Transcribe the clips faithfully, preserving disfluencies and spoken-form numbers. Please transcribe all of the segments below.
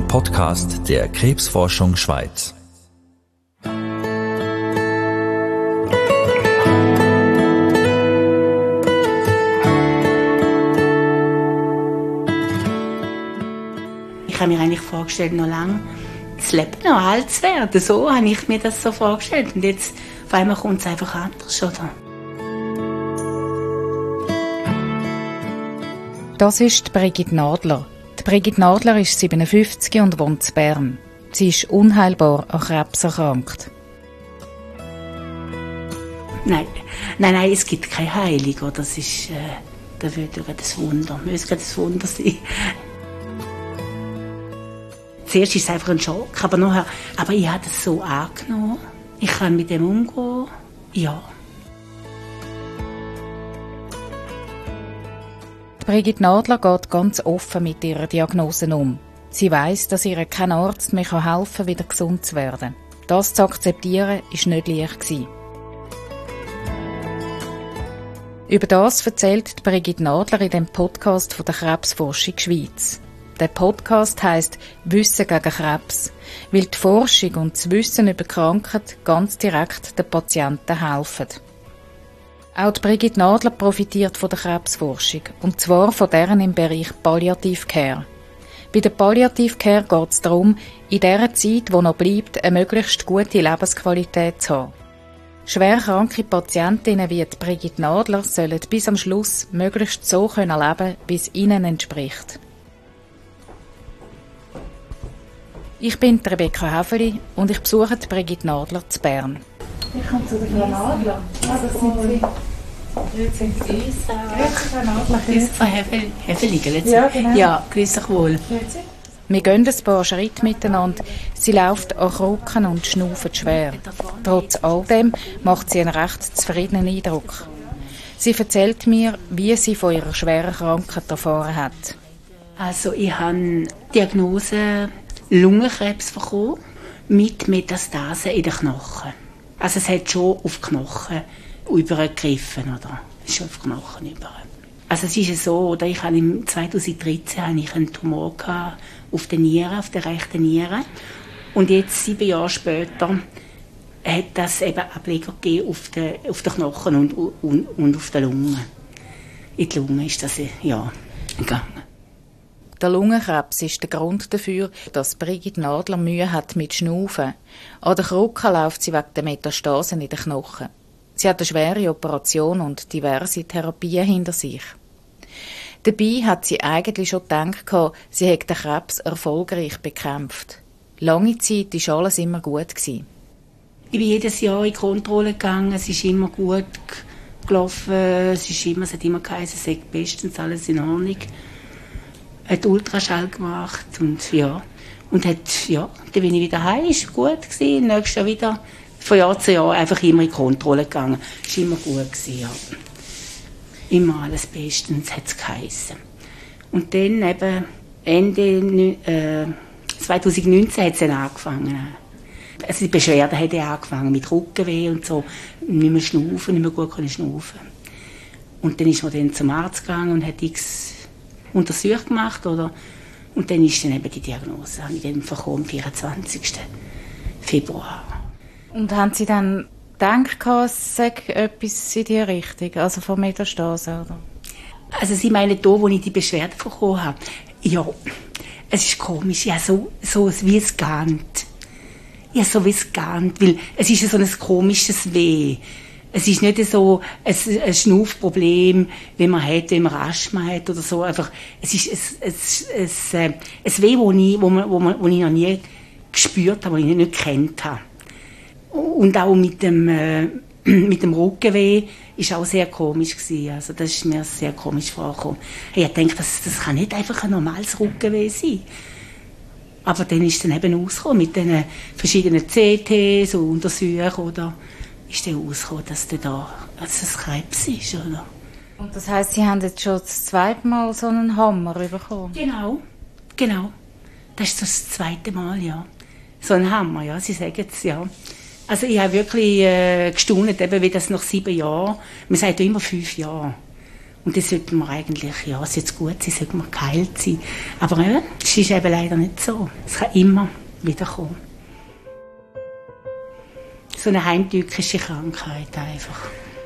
ein Podcast der Krebsforschung Schweiz. Ich habe mir eigentlich vorgestellt, noch lange zu leben, noch alt zu werden. So habe ich mir das so vorgestellt. Und jetzt, auf einmal kommt es einfach anders, oder? Das ist Brigitte Nadler. Die Brigitte Nadler ist siebenundfünfzig und wohnt in Bern. Sie ist unheilbar an Krebs erkrankt. Nein, nein, nein, es gibt keine Heilung. Das ist, äh, das wird ein Wunder. Es wird ein Wunder sein. Zuerst ist es einfach ein Schock, aber nachher, aber ich habe es so angenommen. Ich kann mit dem umgehen, ja. Die Brigitte Nadler geht ganz offen mit ihrer Diagnose um. Sie weiss, dass ihr kein Arzt mehr helfen kann, wieder gesund zu werden. Das zu akzeptieren, war nicht leicht gewesen. Über das erzählt die Brigitte Nadler in dem Podcast von der Krebsforschung Schweiz. Der Podcast heisst «Wissen gegen Krebs», weil die Forschung und das Wissen über die Krankheit ganz direkt den Patienten helfen. Auch die Brigitte Nadler profitiert von der Krebsforschung, und zwar von deren im Bereich Palliative Care. Bei der Palliative Care geht es darum, in der Zeit, die noch bleibt, eine möglichst gute Lebensqualität zu haben. Schwer kranke Patientinnen wie die Brigitte Nadler sollen bis am Schluss möglichst so leben können, wie es ihnen entspricht. Ich bin Rebecca Häfeli und ich besuche die Brigitte Nadler zu Bern. Ich komme zu der Frau Nadler. Ah, das sind Sie. Grüezi. Grüezi, Frau Nadler. Grüezi, Frau Häfeli, gell? Ja, genau. Ja, grüezi dich wohl. Grüezi. Wir gehen ein paar Schritte miteinander. Sie läuft an Krücken und schnauft schwer. Trotz all dem macht sie einen recht zufriedenen Eindruck. Sie erzählt mir, wie sie von ihrer schweren Krankheit erfahren hat. Also, ich habe die Diagnose Lungenkrebs bekommen mit Metastasen in den Knochen. Also es hat schon auf die Knochen übergegriffen, oder? Es ist schon auf die Knochen über. Also es ist so, oder ich hatte im zweitausenddreizehn hatte ich einen Tumor auf der Niere, auf der rechten Niere. Und jetzt, sieben Jahre später, hat das eben Ableger gegeben auf den, auf den Knochen und, und, und auf der Lunge. In die Lunge ist das, ja, gegangen. Der Lungenkrebs ist der Grund dafür, dass Brigitte Nadler Mühe hat mit Schnaufen. An der Krücke läuft sie wegen der Metastasen in den Knochen. Sie hat eine schwere Operation und diverse Therapien hinter sich. Dabei hat sie eigentlich schon gedacht, sie hätte den Krebs erfolgreich bekämpft. Lange Zeit war alles immer gut. Ich bin jedes Jahr in die Kontrolle gegangen, es ist immer gut gelaufen, es, ist immer, es hat immer geheißen, es sei bestens, alles in Ordnung. Hat Ultraschall gemacht und ja, und hat, ja, dann bin ich wieder heim, ist gut gewesen, nächstes Jahr wieder, von Jahr zu Jahr einfach immer in die Kontrolle gegangen, ist immer gut gewesen, ja. Immer alles bestens, hat es geheißen. Und dann eben Ende äh, zweitausendneunzehn hat es dann angefangen. Also die Beschwerden haben angefangen mit Rückenweh und so, nicht mehr schnaufen, nicht mehr gut können schnaufen. Und dann ist man dann zum Arzt gegangen und hat x Untersuchung gemacht, oder? Und dann ist dann eben die Diagnose, habe ich dann bekommen, am vierundzwanzigsten Februar. Und haben Sie dann gedacht, es sei etwas in die Richtung, also von Metastasen, oder? Also Sie meinen da, wo ich die Beschwerde bekommen habe? Ja, es ist komisch, ja, so, so wie es gähnt. Ja, so wie es gähnt, weil es ist ja so ein komisches Weh. Es ist nicht so ein, ein Schnaufproblem, wie man hat, wenn man Asthma hat oder so. Einfach, es ist ein, ein, ein, ein Weh, wo ich, wo, man, wo, man, wo ich noch nie gespürt habe, wo ich nicht gekannt habe. Und auch mit dem, äh, mit dem Rückenweh war auch sehr komisch gewesen. Also das ist mir sehr komisch vorgekommen. Ich dachte, das, das kann nicht einfach ein normales Rückenweh sein. Aber dann ist dann eben rausgekommen mit den verschiedenen C Ts und Untersuchungen, oder? Ist dann rausgekommen, dass da da, dass es Krebs ist, oder? Und das heisst, Sie haben jetzt schon das zweite Mal so einen Hammer bekommen? Genau, genau. Das ist das zweite Mal, ja. So ein Hammer, ja, Sie sagen es, ja. Also ich habe wirklich äh, gestaunt, eben wie das nach sieben Jahren, man sagt ja immer fünf Jahre. Und das sollte man eigentlich, ja, es sollte gut sein, sollte man geheilt sein. Aber ja, es ist eben leider nicht so. Es kann immer wiederkommen. So eine heimtückische Krankheit einfach.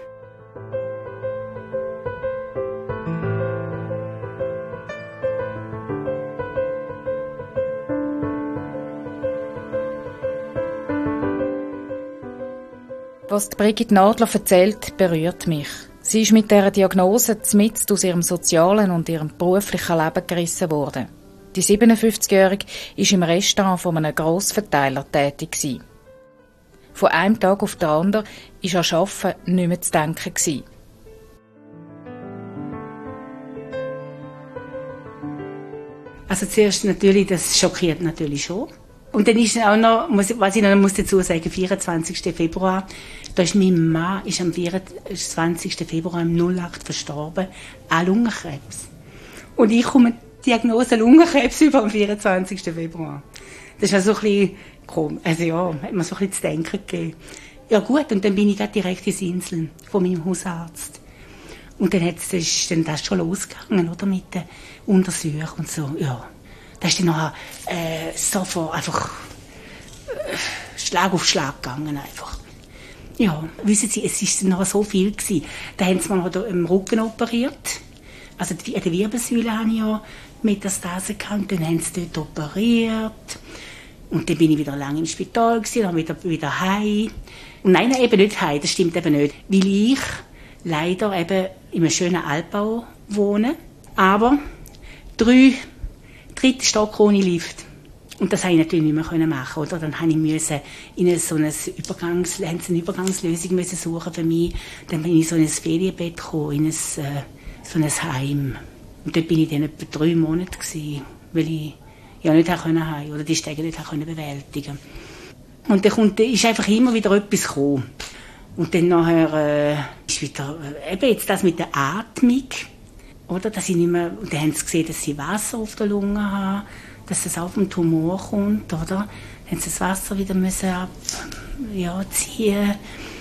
Was Brigitte Nadler erzählt, berührt mich. Sie ist mit dieser Diagnose mitten aus ihrem sozialen und ihrem beruflichen Leben gerissen worden. Die siebenundfünfzigjährige war im Restaurant von einem Grossverteiler tätig. Von einem Tag auf den anderen war an Arbeiten nicht mehr zu denken. Also zuerst natürlich, das schockiert natürlich schon. Und dann ist auch noch, was ich noch muss dazu sagen, vierundzwanzigsten Februar, da ist mein Mann ist am vierundzwanzigsten Februar im null acht verstorben an Lungenkrebs. Und ich komme die Diagnose Lungenkrebs über am vierundzwanzigsten Februar. Das ist also so ein bisschen komisch. Also ja, hat mir so ein bisschen zu denken gegeben. Ja gut, und dann bin ich gerade direkt ins Inseln von meinem Hausarzt. Und dann hat es, ist dann das schon losgegangen, oder, mit den Untersuchungen und so, ja. Da ist dann nachher äh, sofort einfach äh, Schlag auf Schlag gegangen einfach. Ja, wissen Sie, es war nachher so viel gewesen. Da haben sie mir noch im Rücken operiert. Also die, an der Wirbelsäule hatte ich ja Metastase gehabt. Dann haben sie dort operiert. Und dann bin ich wieder lange im Spital gewesen, dann wieder, wieder heim. Und nein, eben nicht heim, das stimmt eben nicht. Weil ich leider eben in einem schönen Altbau wohne. Aber drei dritter Stock ohne Lift. Und das konnte ich natürlich nicht mehr machen, oder? Dann musste ich in so eine, Übergangs, eine Übergangslösung müssen suchen für mich. Dann bin ich in so ein Ferienbett gekommen, in ein, äh, so ein Heim. Und dort bin ich dann etwa drei Monate gewesen, weil ich ja nicht heim konnte, oder die Stege nicht konnte bewältigen. Und dann kommt, ist einfach immer wieder etwas gekommen. Und dann nachher äh, ist wieder, äh, eben jetzt das mit der Atmung. Oder, dass ich nicht mehr, und dann haben sie gesehen, dass sie Wasser auf der Lunge haben, dass es auch vom Tumor kommt, oder? Dann haben sie das Wasser wieder müssen ab, ja, ziehen.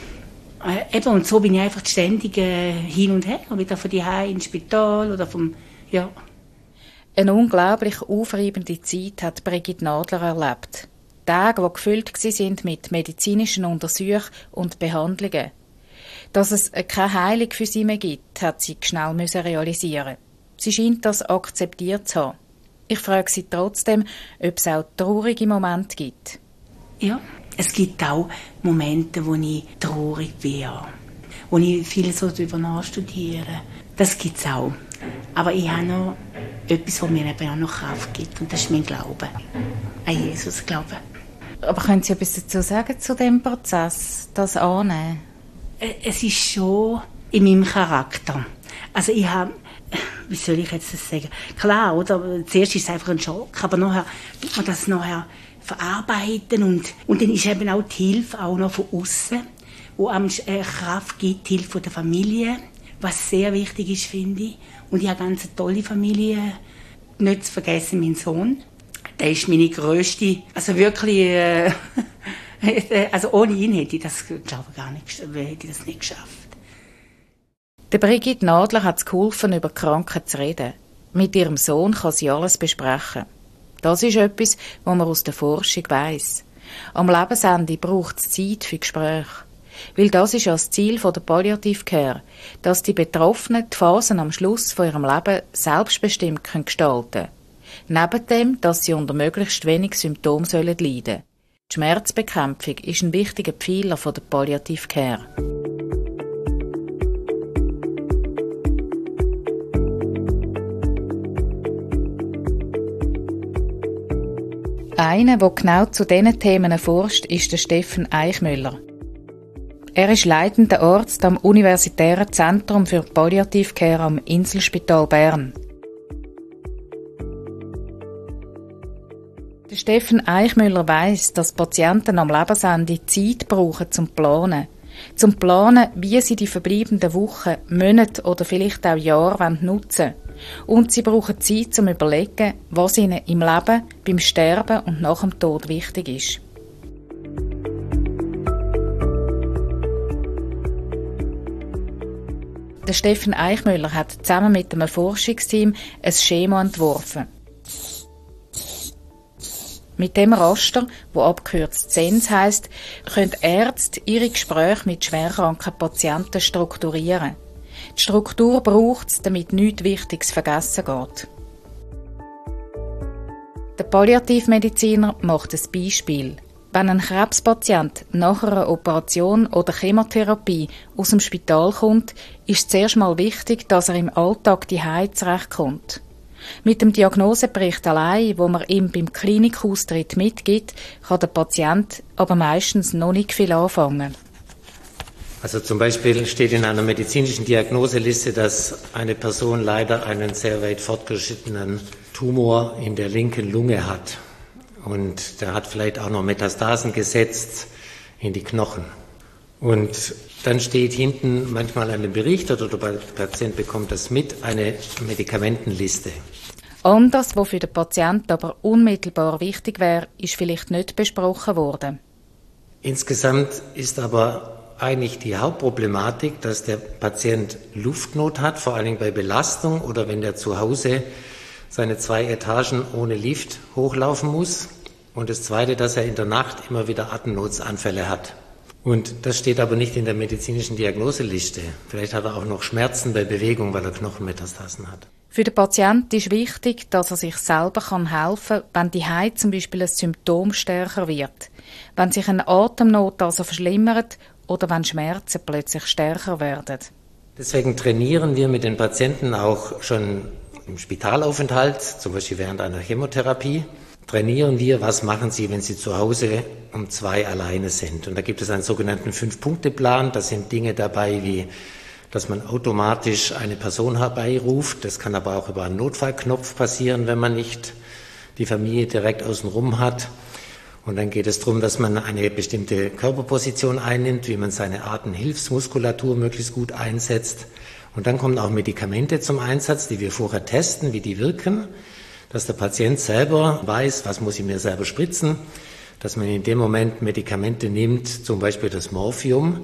Äh, eben, und so bin ich einfach ständig äh, hin und her, wieder von die Hause ins Spital oder vom, ja. Eine unglaublich aufreibende Zeit hat Brigitte Nadler erlebt. Tage, die gefüllt waren mit medizinischen Untersuchungen und Behandlungen. Dass es keine Heilung für sie mehr gibt, hat sie schnell realisieren. Sie scheint das akzeptiert zu haben. Ich frage sie trotzdem, ob es auch traurige Momente gibt. Ja, es gibt auch Momente, wo ich traurig bin, wo ich viel so darüber nachstudiere. Das gibt es auch. Aber ich habe noch etwas, was mir eben auch noch Kraft gibt, und das ist mein Glaube. An Jesus Glauben. Aber können Sie etwas dazu sagen zu dem Prozess, das annehmen? Es ist schon in meinem Charakter. Also ich habe, wie soll ich jetzt das sagen? Klar, oder? Zuerst ist es einfach ein Schock, aber nachher wird man das nachher verarbeiten und, und dann ist eben auch die Hilfe auch noch von außen, wo einem äh, Kraft gibt, die Hilfe von der Familie, was sehr wichtig ist, finde ich. Und ich habe eine ganz tolle Familie, nicht zu vergessen, mein Sohn. Der ist meine grösste, also wirklich, äh, also ohne ihn hätte ich das, glaube ich, gar nicht, hätte ich das nicht geschafft. Der Brigitte Nadler hat es geholfen, über Krankheit zu reden. Mit ihrem Sohn kann sie alles besprechen. Das ist etwas, was man aus der Forschung weiss. Am Lebensende braucht es Zeit für Gespräche. Weil das ist ja das Ziel der Palliative Care, dass die Betroffenen die Phasen am Schluss von ihrem Leben selbstbestimmt gestalten können. Neben dem, dass sie unter möglichst wenig Symptomen leiden sollen. Die Schmerzbekämpfung ist ein wichtiger Pfeiler der Palliative Care. Einer, der genau zu diesen Themen forscht, ist der Steffen Eichmüller. Er ist leitender Arzt am Universitären Zentrum für Palliative Care am Inselspital Bern. Der Steffen Eichmüller weiss, dass Patienten am Lebensende Zeit brauchen zum Planen. Zum Planen, wie sie die verbleibenden Wochen, Monate oder vielleicht auch Jahre nutzen wollen. Und sie brauchen Zeit zum Überlegen, was ihnen im Leben, beim Sterben und nach dem Tod wichtig ist. Der Steffen Eichmüller hat zusammen mit einem Forschungsteam ein Schema entworfen. Mit dem Raster, wo abgekürzt S E N S heisst, können Ärzte ihre Gespräche mit schwerkranken Patienten strukturieren. Die Struktur braucht es, damit nichts Wichtiges vergessen geht. Der Palliativmediziner macht ein Beispiel. Wenn ein Krebspatient nach einer Operation oder Chemotherapie aus dem Spital kommt, ist es zuerst mal wichtig, dass er im Alltag zu Hause zurechtkommt. Mit dem Diagnosebericht allein, wo man ihm beim Klinikaustritt mitgibt, kann der Patient aber meistens noch nicht viel anfangen. Also zum Beispiel steht in einer medizinischen Diagnoseliste, dass eine Person leider einen sehr weit fortgeschrittenen Tumor in der linken Lunge hat. Und der hat vielleicht auch noch Metastasen gesetzt in die Knochen. Und dann steht hinten manchmal an dem Bericht, oder der Patient bekommt das mit, eine Medikamentenliste. Anders, was für den Patienten aber unmittelbar wichtig wäre, ist vielleicht nicht besprochen worden. Insgesamt ist aber eigentlich die Hauptproblematik, dass der Patient Luftnot hat, vor allem bei Belastung oder wenn der zu Hause seine zwei Etagen ohne Lift hochlaufen muss. Und das Zweite, dass er in der Nacht immer wieder Atemnotsanfälle hat. Und das steht aber nicht in der medizinischen Diagnoseliste. Vielleicht hat er auch noch Schmerzen bei Bewegung, weil er Knochenmetastasen hat. Für den Patienten ist wichtig, dass er sich selber helfen kann, wenn die Haut zum Beispiel ein Symptom stärker wird, wenn sich eine Atemnot also verschlimmert oder wenn Schmerzen plötzlich stärker werden. Deswegen trainieren wir mit den Patienten auch schon im Spitalaufenthalt, zum Beispiel während einer Chemotherapie, trainieren wir, was machen Sie, wenn Sie zu Hause um zwei alleine sind. Und da gibt es einen sogenannten Fünf-Punkte-Plan. Da sind Dinge dabei wie, dass man automatisch eine Person herbeiruft. Das kann aber auch über einen Notfallknopf passieren, wenn man nicht die Familie direkt außenrum hat. Und dann geht es darum, dass man eine bestimmte Körperposition einnimmt, wie man seine Atemhilfsmuskulatur möglichst gut einsetzt. Und dann kommen auch Medikamente zum Einsatz, die wir vorher testen, wie die wirken, dass der Patient selber weiß, was muss ich mir selber spritzen, dass man in dem Moment Medikamente nimmt, zum Beispiel das Morphium.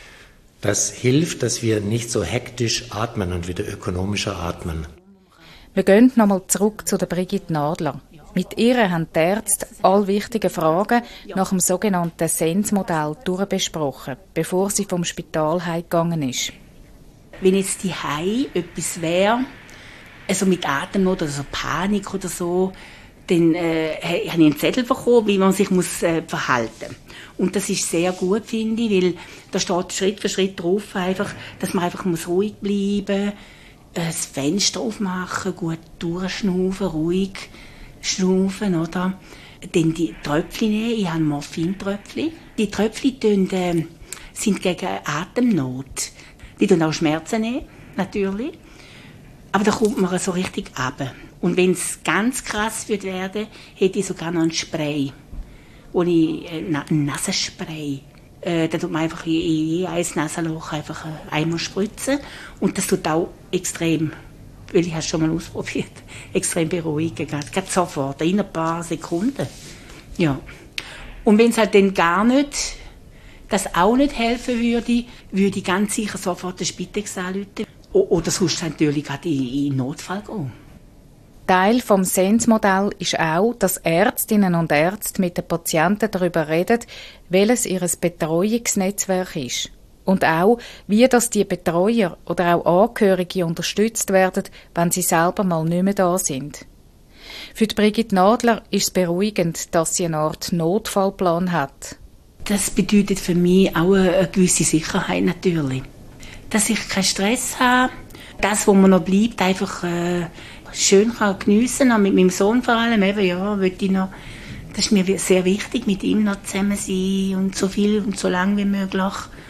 Das hilft, dass wir nicht so hektisch atmen und wieder ökonomischer atmen. Wir gehen nochmal zurück zu der Brigitte Nadler. Mit ihr haben die Ärzte alle wichtigen Fragen nach dem sogenannten S E N S-Modell durchbesprochen, bevor sie vom Spital heimgegangen ist. Wenn jetzt die Hei etwas wäre, also mit Atemnot oder so Panik oder so, dann äh, habe ich einen Zettel bekommen, wie man sich muss, äh, verhalten muss. Und das ist sehr gut, finde ich, weil da steht Schritt für Schritt drauf, einfach, dass man einfach muss ruhig bleiben muss, äh, das Fenster aufmachen, gut durchschnaufen, ruhig schnaufen, oder? Dann die Tröpfchen nehmen, ich habe Morphintröpfchen. Die Tröpfchen äh, sind gegen Atemnot. Die tun auch Schmerzen nehmen, natürlich. Aber da kommt man so richtig runter. Und wenn es ganz krass wird werden, hätte ich sogar noch ein Spray. Und ich, äh, ein Nasenspray. Äh, da tut man einfach in je ein Nasenloch einfach einmal spritzen. Und das tut auch extrem, weil ich es schon mal ausprobiert, extrem beruhigen. Geht sofort, in ein paar Sekunden. Ja. Und wenn es halt dann gar nicht, das auch nicht helfen würde, würde ich ganz sicher sofort den Spitex anrufen. Oder sonst natürlich gerade in den Notfall gehen. Teil des S E N S-Modells ist auch, dass Ärztinnen und Ärzte mit den Patienten darüber reden, welches ihr Betreuungsnetzwerk ist. Und auch, wie das die Betreuer oder auch Angehörige unterstützt werden, wenn sie selber mal nicht mehr da sind. Für die Brigitte Nadler ist es beruhigend, dass sie eine Art Notfallplan hat. Das bedeutet für mich auch eine gewisse Sicherheit natürlich. Dass ich keinen Stress habe, das, wo man noch bleibt, einfach äh, schön kann geniessen kann, mit meinem Sohn vor allem, eben, ja, will ich noch, das ist mir sehr wichtig, mit ihm noch zusammen sein und so viel und so lange wie möglich.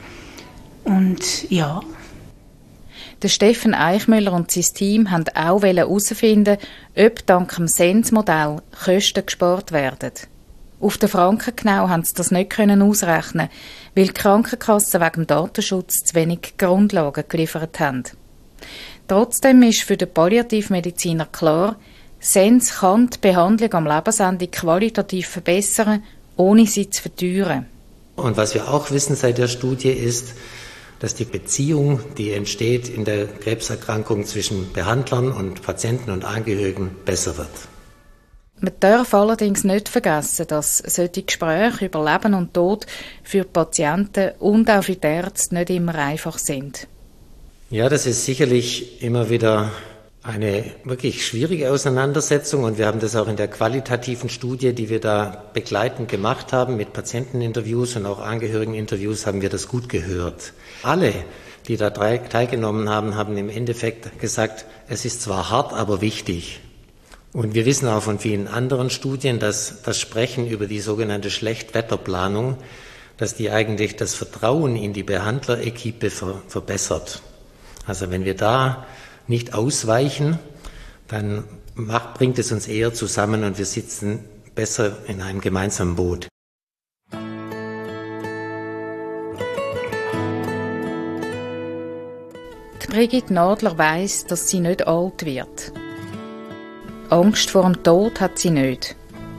Und ja. Der Steffen Eichmüller und sein Team haben auch herausfinden, ob dank dem S E N S-Modell Kosten gespart werden. Auf der Frankengenau haben sie das nicht ausrechnen, weil die Krankenkassen wegen dem Datenschutz zu wenig Grundlagen geliefert haben. Trotzdem ist für den Palliativmediziner klar, S E N S kann die Behandlung am Lebensende qualitativ verbessern, ohne sie zu verteuern. Und was wir auch wissen seit der Studie ist, dass die Beziehung, die entsteht in der Krebserkrankung zwischen Behandlern und Patienten und Angehörigen, besser wird. Man darf allerdings nicht vergessen, dass solche Gespräche über Leben und Tod für die Patienten und auch für die Ärzte nicht immer einfach sind. Ja, das ist sicherlich immer wieder eine wirklich schwierige Auseinandersetzung und wir haben das auch in der qualitativen Studie, die wir da begleitend gemacht haben, mit Patienteninterviews und auch Angehörigeninterviews, haben wir das gut gehört. Alle, die da teilgenommen haben, haben im Endeffekt gesagt, es ist zwar hart, aber wichtig. Und wir wissen auch von vielen anderen Studien, dass das Sprechen über die sogenannte Schlechtwetterplanung, dass die eigentlich das Vertrauen in die Behandlerequipe ver- verbessert. Also wenn wir da nicht ausweichen, dann macht, bringt es uns eher zusammen und wir sitzen besser in einem gemeinsamen Boot. Die Brigitte Nadler weiss, dass sie nicht alt wird. Angst vor dem Tod hat sie nicht.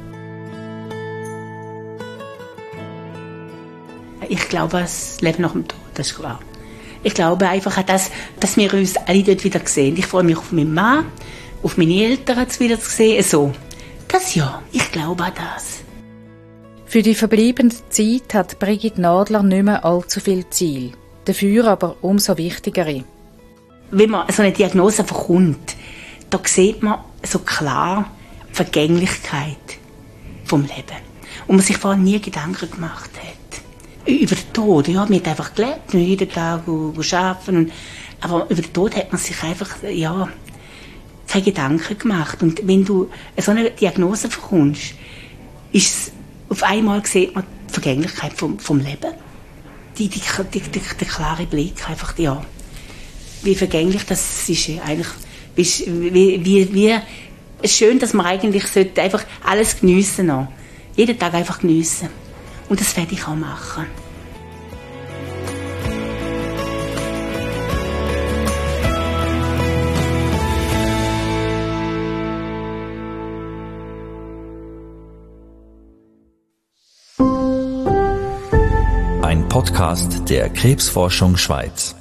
Ich glaube, das Leben nach dem Tod, das ist klar. Ich glaube einfach, dass, dass wir uns alle dort wieder sehen. Ich freue mich auf meinen Mann, auf meine Eltern wieder zu sehen. So, das ja, ich glaube an das. Für die verbleibende Zeit hat Brigitte Nadler nicht mehr allzu viel Ziel. Dafür aber umso wichtigere. Wenn man so eine Diagnose bekommt, da sieht man so klar die Vergänglichkeit vom Leben. Und man sich vorher nie Gedanken gemacht hat. Über den Tod, ja, man hat einfach gelebt, jeden Tag arbeiten. Aber über den Tod hat man sich einfach, ja, keine Gedanken gemacht. Und wenn du so eine Diagnose bekommst, ist es, auf einmal sieht man die Vergänglichkeit vom, vom Leben. Die, die, die, die, der klare Blick, einfach, ja, wie vergänglich das ist eigentlich, wie, wie, wie schön, dass man eigentlich sollte einfach alles geniessen noch. Jeden Tag einfach geniessen. Und das werde ich auch machen. Ein Podcast der Krebsforschung Schweiz.